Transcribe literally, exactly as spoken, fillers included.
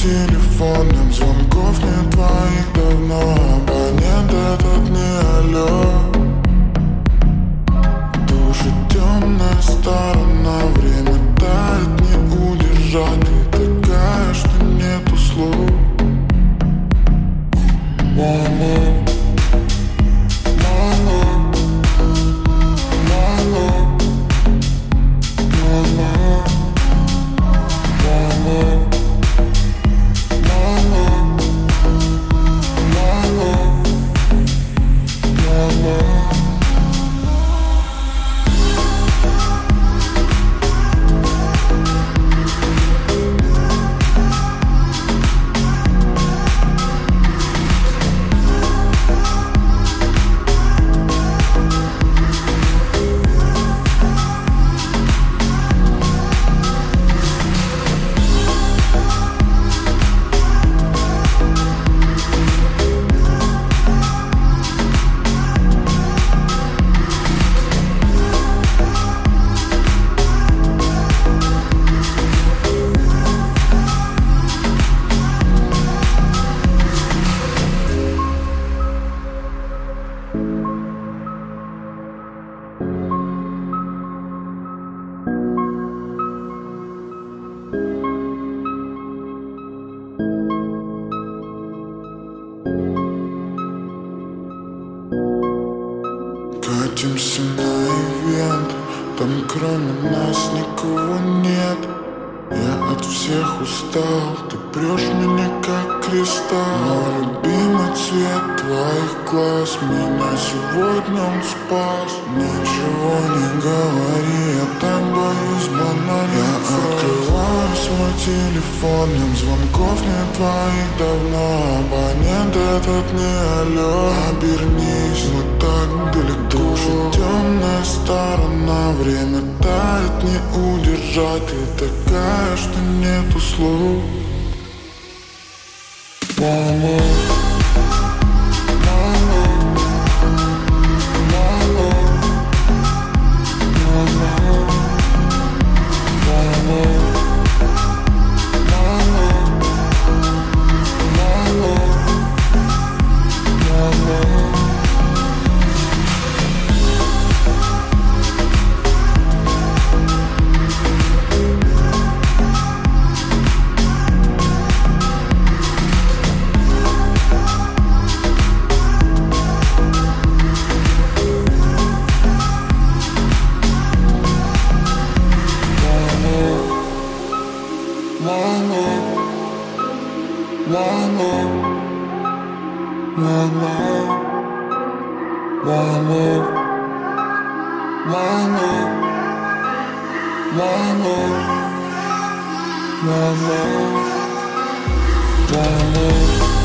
телефоном, звонков нет твоих давно. Абонент этот не алло. Душит темная сторона, время тает, не удержать. Ты такая, что нету слов. Мама, катимся на ивент, там кроме нас никого нет. Я от всех устал, ты прешь меня как кристалл. Но любимый цвет твоих глаз меня сегодня он спас. Ничего не говори, я так боюсь банальных Я фраз. Открываю свой телефон, нет звонков нет твоих давно. Абонент этот не алло. Обернись, мы так далеко. Душит темная сторона, время тает, не удержать. Ты такая, что нету слов. Мама, Mama, mama, mama.